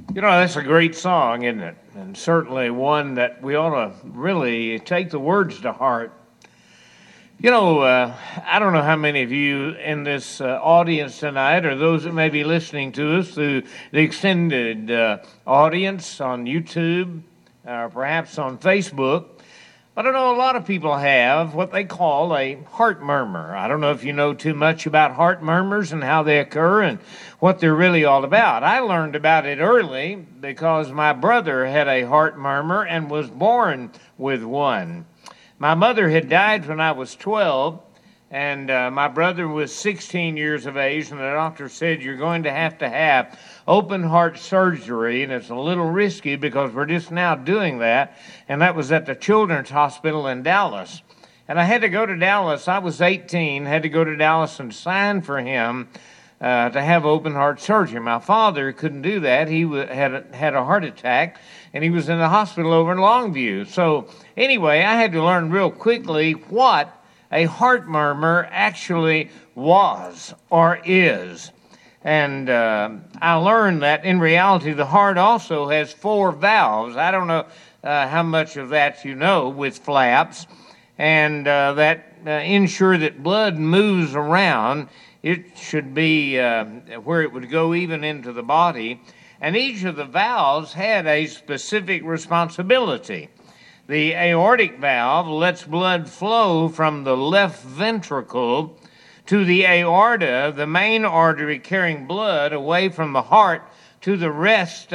You know, that's a great song, isn't it? And certainly one that we ought to really take the words to heart. You know, I don't know how many of you in this audience tonight, or those that may be listening to us through the extended audience on YouTube, or perhaps on Facebook. But I know a lot of people have what they call a heart murmur. I don't know if you know too much about heart murmurs and how they occur and what they're really all about. I learned about it early because my brother had a heart murmur and was born with one. My mother had died when I was 12, and my brother was 16 years of age, and the doctor said, you're going to have open heart surgery, and it's a little risky because we're just now doing that, and that was at the Children's Hospital in Dallas. And I had to go to Dallas. I was 18, had to go to Dallas and sign for him to have open heart surgery. My father couldn't do that. He had a heart attack, and he was in the hospital over in Longview. So anyway, I had to learn real quickly what a heart murmur actually was or is. And I learned that in reality the heart also has 4 valves. I don't know how much of that you know with flaps, and that ensure that blood moves around. It should be where it would go even into the body. And each of the valves had a specific responsibility. The aortic valve lets blood flow from the left ventricle to the aorta, the main artery carrying blood away from the heart to the rest,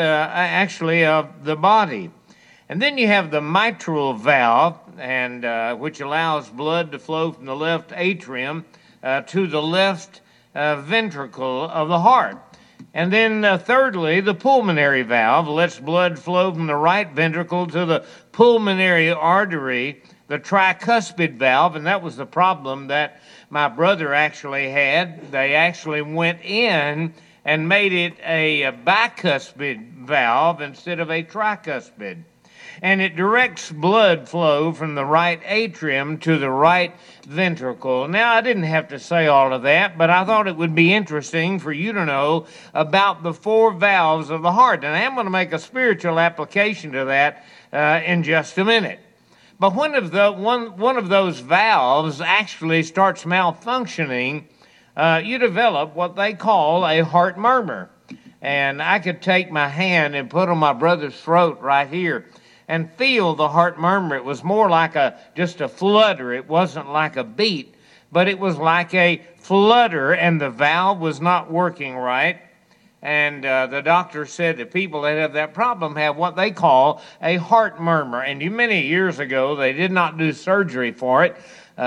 of the body. And then you have the mitral valve, and which allows blood to flow from the left atrium to the left ventricle of the heart. And then thirdly, the pulmonary valve lets blood flow from the right ventricle to the pulmonary artery, the tricuspid valve, and that was the problem that my brother actually had. They actually went in and made it a bicuspid valve instead of a tricuspid. And it directs blood flow from the right atrium to the right ventricle. Now, I didn't have to say all of that, but I thought it would be interesting for you to know about the 4 valves of the heart. And I'm going to make a spiritual application to that in just a minute. But one of those valves actually starts malfunctioning, you develop what they call a heart murmur. And I could take my hand and put on my brother's throat right here and feel the heart murmur. It was more like just a flutter. It wasn't like a beat, but it was like a flutter, and the valve was not working right. And the doctor said that people that have that problem have what they call a heart murmur. And many years ago, they did not do surgery for it.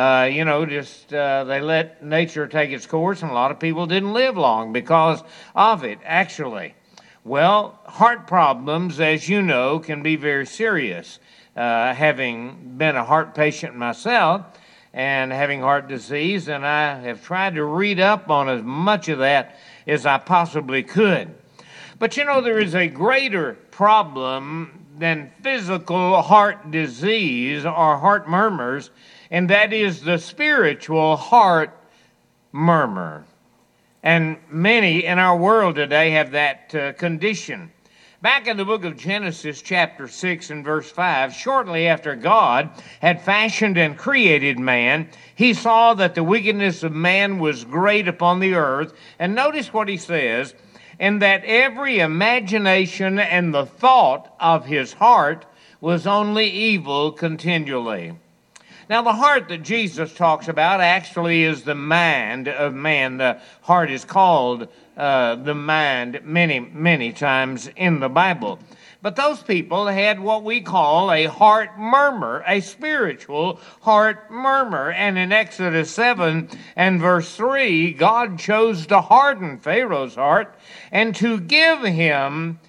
They let nature take its course, and a lot of people didn't live long because of it, actually. Well, heart problems, as you know, can be very serious. Having been a heart patient myself and having heart disease, and I have tried to read up on as much of that as I possibly could. But you know, there is a greater problem than physical heart disease or heart murmurs, and that is the spiritual heart murmur. And many in our world today have that condition. Back in the book of Genesis, chapter 6 and verse 5, shortly after God had fashioned and created man, he saw that the wickedness of man was great upon the earth. And notice what he says, and that every imagination and the thought of his heart was only evil continually. Now, the heart that Jesus talks about actually is the mind of man. The heart is called the mind many, many times in the Bible. But those people had what we call a heart murmur, a spiritual heart murmur. And in Exodus 7 and verse 3, God chose to harden Pharaoh's heart and to give him,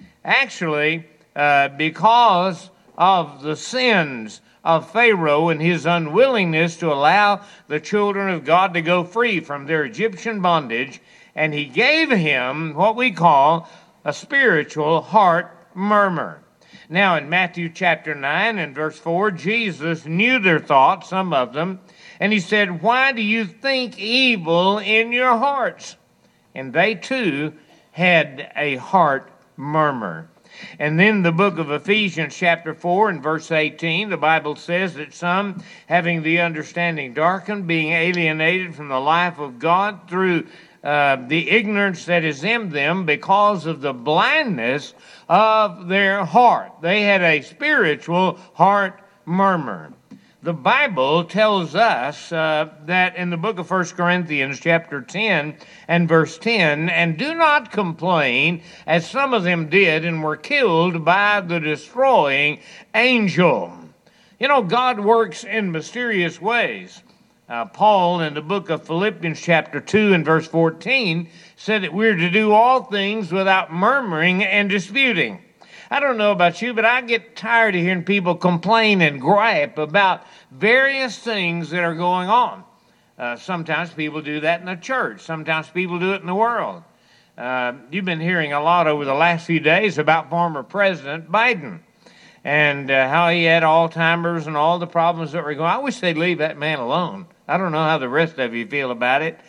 because of the sins of Pharaoh and his unwillingness to allow the children of God to go free from their Egyptian bondage, and he gave him what we call a spiritual heart murmur. Now in Matthew chapter 9 and verse 4, Jesus knew their thoughts, some of them, and he said, "Why do you think evil in your hearts?" And they too had a heart murmur. And then the book of Ephesians chapter 4 and verse 18, the Bible says that some, having the understanding darkened, being alienated from the life of God through the ignorance that is in them because of the blindness of their heart. They had a spiritual heart murmur. The Bible tells us that in the book of 1 Corinthians chapter 10 and verse 10, and do not complain as some of them did and were killed by the destroying angel. You know, God works in mysterious ways. Paul in the book of Philippians chapter 2 and verse 14 said that we're to do all things without murmuring and disputing. I don't know about you, but I get tired of hearing people complain and gripe about various things that are going on. Sometimes people do that in the church. Sometimes people do it in the world. You've been hearing a lot over the last few days about former President Biden and how he had Alzheimer's and all the problems that were going on. I wish they'd leave that man alone. I don't know how the rest of you feel about it.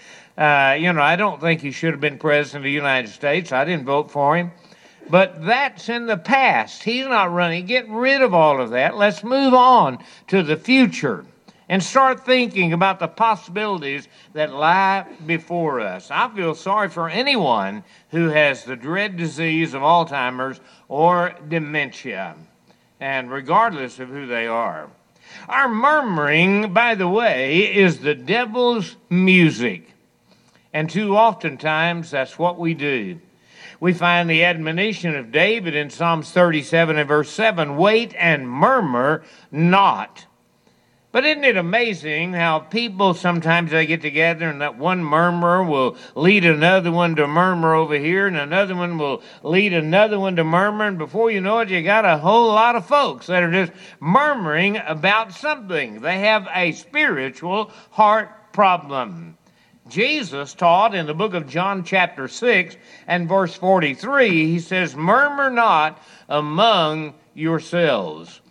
I don't think he should have been president of the United States. I didn't vote for him. But that's in the past. He's not running. Get rid of all of that. Let's move on to the future and start thinking about the possibilities that lie before us. I feel sorry for anyone who has the dread disease of Alzheimer's or dementia, and regardless of who they are. Our murmuring, by the way, is the devil's music. And too oftentimes, that's what we do. We find the admonition of David in Psalms 37 and verse 7, wait and murmur not. But isn't it amazing how people sometimes they get together and that one murmurer will lead another one to murmur over here and another one will lead another one to murmur, and before you know it, you got a whole lot of folks that are just murmuring about something. They have a spiritual heart problem. Jesus taught in the book of John chapter 6 and verse 43, he says, murmur not among yourselves.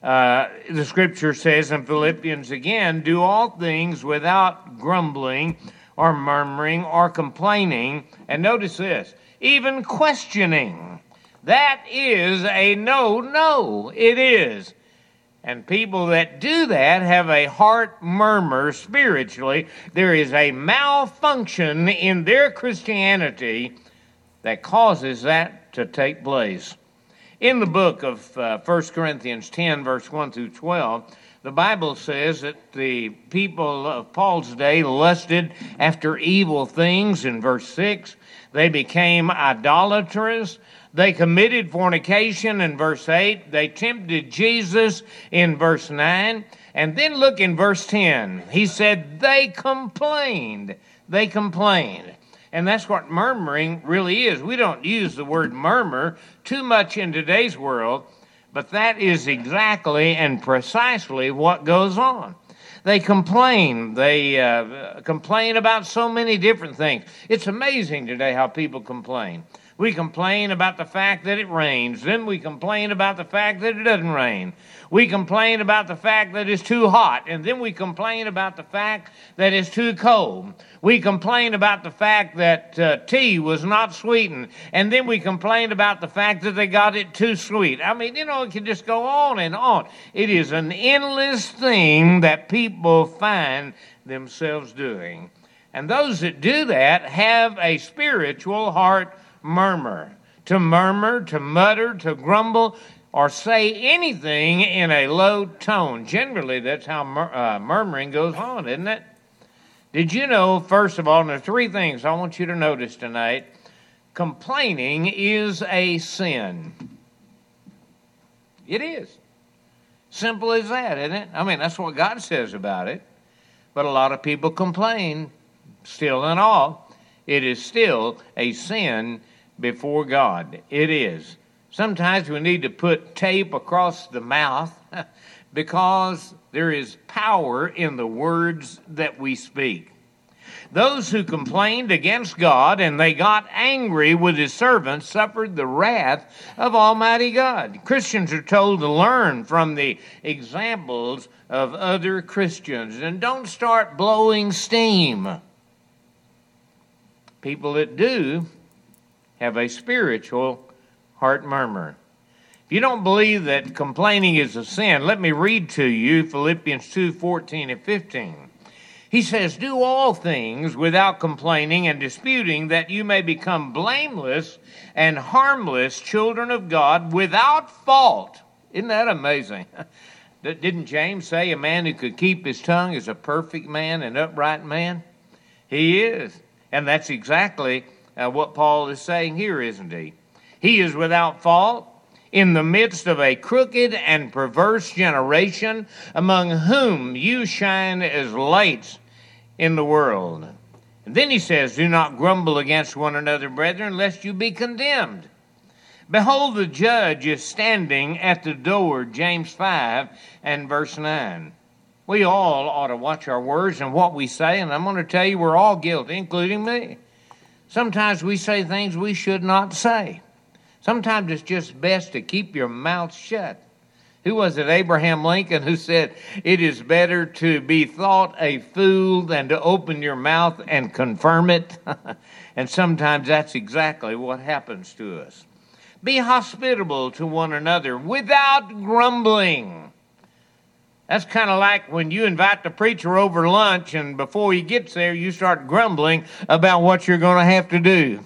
The scripture says in Philippians again, do all things without grumbling or murmuring or complaining. And notice this, even questioning. That is a no. It is. And people that do that have a heart murmur spiritually. There is a malfunction in their Christianity that causes that to take place. In the book of 1 Corinthians 10, verse 1 through 12, the Bible says that the people of Paul's day lusted after evil things in verse 6. They became idolaters. They committed fornication in verse 8. They tempted Jesus in verse 9. And then look in verse 10. He said they complained. They complained. And that's what murmuring really is. We don't use the word murmur too much in today's world, but that is exactly and precisely what goes on. They complain. They complain about so many different things. It's amazing today how people complain. We complain about the fact that it rains. Then we complain about the fact that it doesn't rain. We complain about the fact that it's too hot. And then we complain about the fact that it's too cold. We complain about the fact that tea was not sweetened. And then we complain about the fact that they got it too sweet. I mean, it can just go on and on. It is an endless thing that people find themselves doing. And those that do that have a spiritual heart murmur, to mutter, to grumble, or say anything in a low tone. Generally, that's how murmuring goes on, isn't it? Did you know, first of all, and there are three things I want you to notice tonight. Complaining is a sin. It is. Simple as that, isn't it? I mean, that's what God says about it. But a lot of people complain, still and all. It is still a sin before God. It is. Sometimes we need to put tape across the mouth because there is power in the words that we speak. Those who complained against God and they got angry with his servants suffered the wrath of Almighty God. Christians are told to learn from the examples of other Christians and don't start blowing steam. People that do have a spiritual heart murmur. If you don't believe that complaining is a sin, let me read to you Philippians 2:14 and 15. He says, do all things without complaining and disputing, that you may become blameless and harmless children of God without fault. Isn't that amazing? Didn't James say a man who could keep his tongue is a perfect man, an upright man? He is. And that's exactly what Paul is saying here, isn't he? He is without fault in the midst of a crooked and perverse generation, among whom you shine as lights in the world. And then he says, do not grumble against one another, brethren, lest you be condemned. Behold, the judge is standing at the door, James 5 and verse 9. We all ought to watch our words and what we say, and I'm going to tell you we're all guilty, including me. Sometimes we say things we should not say. Sometimes it's just best to keep your mouth shut. Who was it, Abraham Lincoln, who said, it is better to be thought a fool than to open your mouth and confirm it? And sometimes that's exactly what happens to us. Be hospitable to one another without grumbling. That's kind of like when you invite the preacher over lunch and before he gets there, you start grumbling about what you're going to have to do.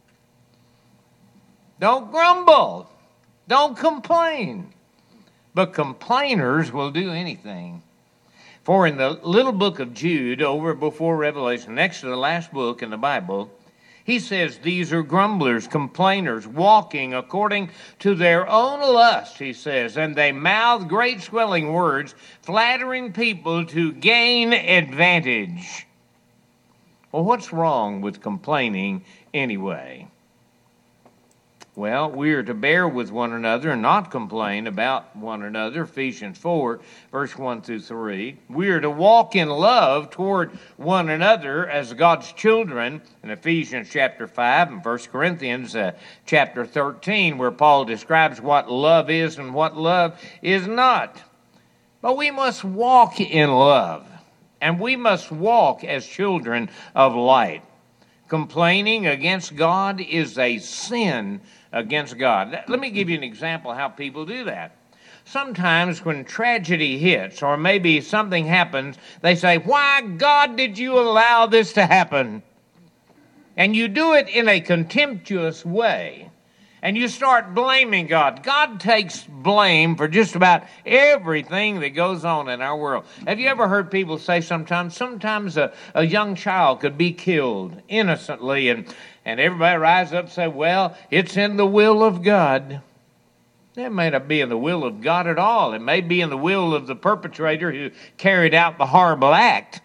Don't grumble. Don't complain. But complainers will do anything. For in the little book of Jude, over before Revelation, next to the last book in the Bible, he says these are grumblers, complainers, walking according to their own lust, he says, and they mouth great swelling words, flattering people to gain advantage. Well, what's wrong with complaining anyway? Well, we are to bear with one another and not complain about one another, Ephesians 4, verse 1 through 3. We are to walk in love toward one another as God's children in Ephesians chapter 5 and 1 Corinthians chapter 13, where Paul describes what love is and what love is not. But we must walk in love, and we must walk as children of light. Complaining against God is a sin against God. Let me give you an example of how people do that. Sometimes when tragedy hits or maybe something happens, they say, why, God, did you allow this to happen? And you do it in a contemptuous way. And you start blaming God. God takes blame for just about everything that goes on in our world. Have you ever heard people say sometimes a young child could be killed innocently, and everybody rise up and say, well, it's in the will of God. It may not be in the will of God at all. It may be in the will of the perpetrator who carried out the horrible act.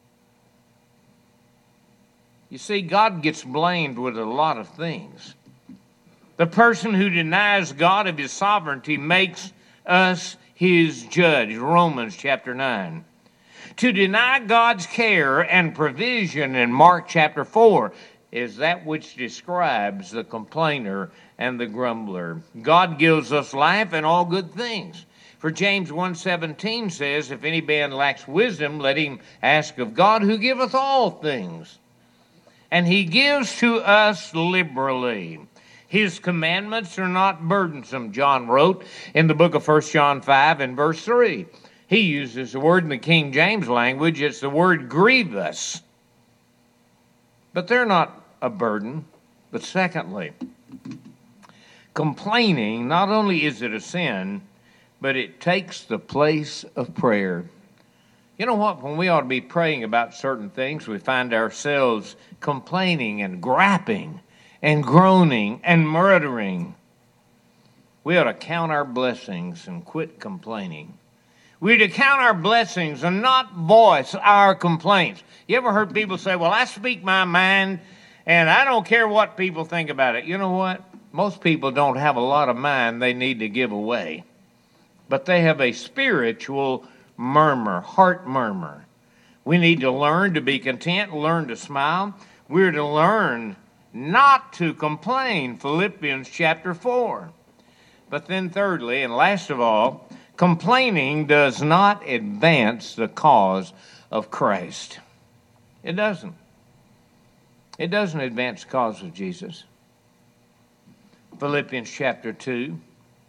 You see, God gets blamed with a lot of things. The person who denies God of his sovereignty makes us his judge, Romans chapter 9. To deny God's care and provision in Mark chapter 4 is that which describes the complainer and the grumbler. God gives us life and all good things. For James 1:17 says, if any man lacks wisdom, let him ask of God, who giveth all things. And he gives to us liberally. His commandments are not burdensome, John wrote in the book of 1 John 5 and verse 3. He uses the word in the King James language. It's the word grievous. But they're not a burden. But secondly, complaining, not only is it a sin, but it takes the place of prayer. You know what? When we ought to be praying about certain things, we find ourselves complaining and griping and groaning and murdering. We ought to count our blessings and quit complaining. We're to count our blessings and not voice our complaints. You ever heard people say, well, I speak my mind and I don't care what people think about it. You know what? Most people don't have a lot of mind they need to give away. But they have a spiritual murmur, heart murmur. We need to learn to be content, learn to smile. We're to learn not to complain, Philippians chapter 4. But then thirdly, and last of all, complaining does not advance the cause of Christ. It doesn't. It doesn't advance the cause of Jesus. Philippians chapter 2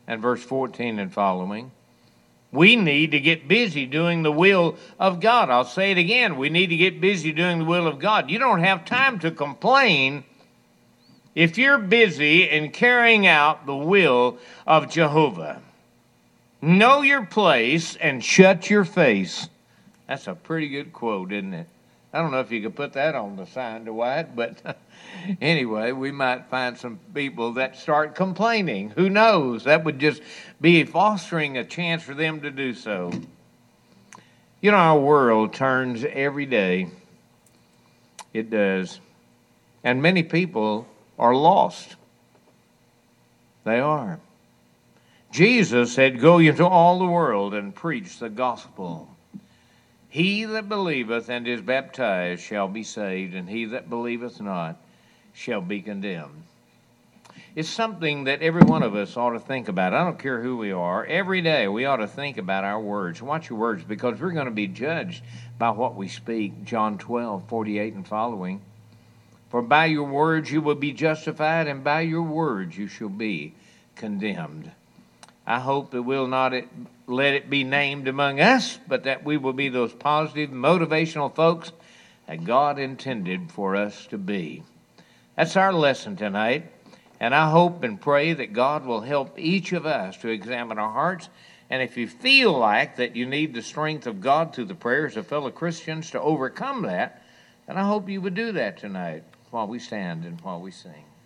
and verse 14 and following. We need to get busy doing the will of God. I'll say it again. We need to get busy doing the will of God. You don't have time to complain if you're busy in carrying out the will of Jehovah. Know your place and shut your face. That's a pretty good quote, isn't it? I don't know if you could put that on the sign, Dwight, but anyway, we might find some people that start complaining. Who knows? That would just be fostering a chance for them to do so. You know, our world turns every day. It does. And many people are lost. They are. Jesus said, "Go into all the world and preach the gospel. He that believeth and is baptized shall be saved, and he that believeth not shall be condemned." It's something that every one of us ought to think about. I don't care who we are. Every day we ought to think about our words. Watch your words, because we're going to be judged by what we speak. John 12:48 and following. For by your words you will be justified, and by your words you shall be condemned. I hope that we'll not let it be named among us, but that we will be those positive, motivational folks that God intended for us to be. That's our lesson tonight, and I hope and pray that God will help each of us to examine our hearts. And if you feel like that you need the strength of God through the prayers of fellow Christians to overcome that, then I hope you would do that tonight while we stand and while we sing.